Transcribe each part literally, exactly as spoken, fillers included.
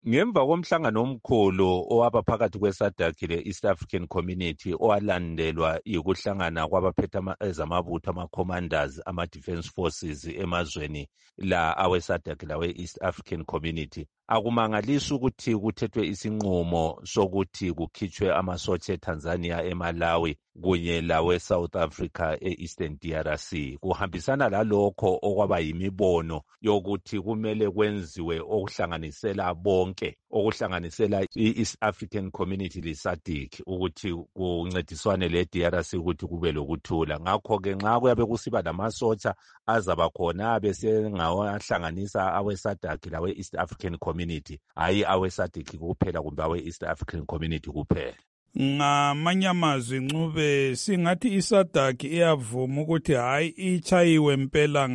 Ngemva komhlangano omkhulu owaba phakathi kwe-SADC le-East African Community owalandelwa yikuhlangana kwabaphethe ezamabutho ama-commanders ama-defense forces emazweni la awe-SADC lawe-East African Community, akumangalisi ukuthi kuthethwe isinqumo sokuthi kukhitshwe amasotsha eTanzania, eMalawi kunye lawe-South Africa e-Eastern D R C. Kuhambisana lalokho okwaba yimibono yokuthi kumele kwenziwe okuhlanganisela bonke, okuhlanganisela i-East African Community le-SADC ukuthi kuncediswane le-D R C ukuthi kube lokuthula. Ngakho-ke nxa kuyabe kusiba lamasotsha azaba khona besengawahlanganisa awe-SADC lawe-East African Community, hayi awe-SADC kuphela kumbe awe-East African Community kuphela. Ngamanye amazwi Ncube, singathi i-SADC iyavuma ukuthi hayi ichayiwe impela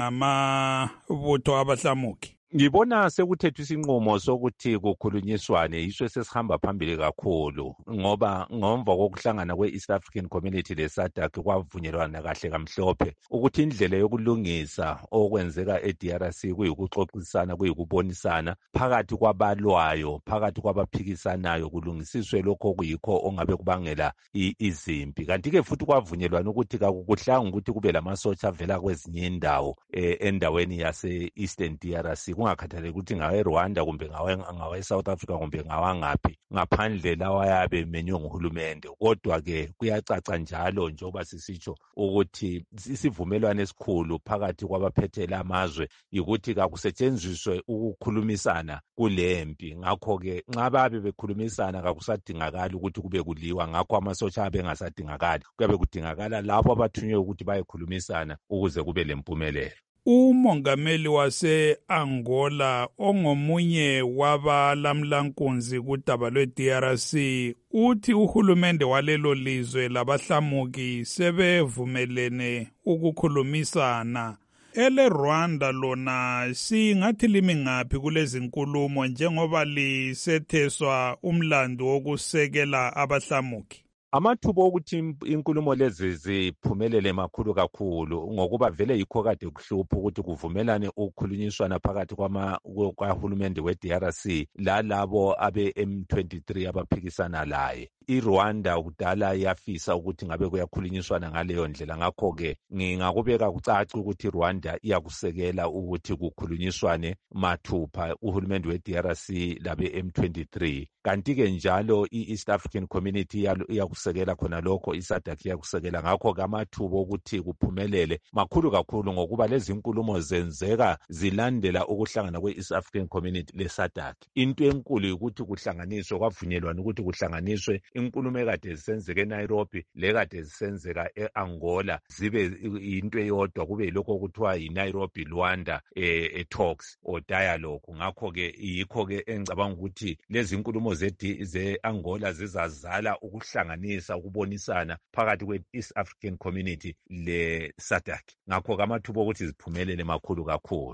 ngamabutho abahlamuki. Ngibona sekuthethwe isinqumo sokuthi kukhulunyiswane, yiso sesihamba phambili kakhulu ngoba ngomva kokuhlangana kwe-East African Community le-SADC kwavunyelwana kahle kamhlophe ukuthi indlela yokulungisa okwenzeka e-D R C kuyikuxoxisana, kuyikubonisana phakathi kwabalwayo, phakathi kwabaphikisanayo, kulungisiswe lokho okuyikho ongabe kubangela izimpi. Kanti-ke futhi kwavunyelwana ukuthi kakukuhlanga ukuthi kube lamasotsha avela kwezinye indawo eh, endaweni yase-Eastern D R C, kungakhathaleki ukuthi ngawe-Rwanda kumbe ngawe-South Africa kumbe ngawangaphi, ngaphandle lawa yabe menywe nguhulumende. Kodwa-ke kuyacaca njalo njengoba sisitsho ukuthi isivumelwano esikhulu phakathi kwabaphethe lamazwe yikuthi kakusetshenziswe ukukhulumisana kulempi. Ngakho-ke nxa babe bekhulumisana kakusadingakali ukuthi kube kuliwa, ngakho amasotsha abe engasadingakali, kuyabe kudingakala labo abathunywe ukuthi bayekhulumisana ukuze kube lempumelelo. Umongameli wase-Angola ongomunye wabalamlankunzi kudaba lwe-D R C uthi uhulumende walelo lizwe labahlamuki sebevumelene ukukhulumisana. Ele Rwanda lona singathi limi ngaphi kulezi nkulumo njengoba lisetheswa umlando wokusekela abahlamuki? Amathuba okuthi inkulumo lezi ziphumelele makhulu kakhulu ngokuba vele yikho kade kuhlupha ukuthi kuvumelane ukukhulunyiswana phakathi kwahulumende we-D R C lalabo abe-M twenty-three abaphikisana laye. IRwanda kudala yafisa ukuthi ngabe kuyakhulunyiswana ngaleyo ndlela, ngakho-ke ngingakubeka kucaci ukuthi iRwanda iyakusekela ukuthi kukhulunyiswane mathupha uhulumende we-D R C labe-M twenty-three. Kanti-ke njalo i-East African Community iyakusekela khona lokho, i-SADC iyakusekela. Ngakho-ke amathuba ukuthi kuphumelele makhulu kakhulu ngokuba lezi nkulumo zenzeka zilandela ukuhlangana kwe-East African Community le-SADC. Into enkulu ukuthi kuhlanganiswe, kwavunyelwana ukuthi kuhlanganiswe inkulumo ekade zisenzeka eNairobi lekade zisenzeka e-Angola zibe into eyodwa, kube yilokho okuthiwa yi-Nairobi Rwanda e talks or dialogue. Ngakho-ke yikho-ke engicabanga ukuthi lezi nkulumo ze-Angola zizazala ukuhlanganisa, ukubonisana phakathi kwe-East African Community le-SADC. Ngakho-ke amathuba ukuthi ziphumelele makhulu kakhulu.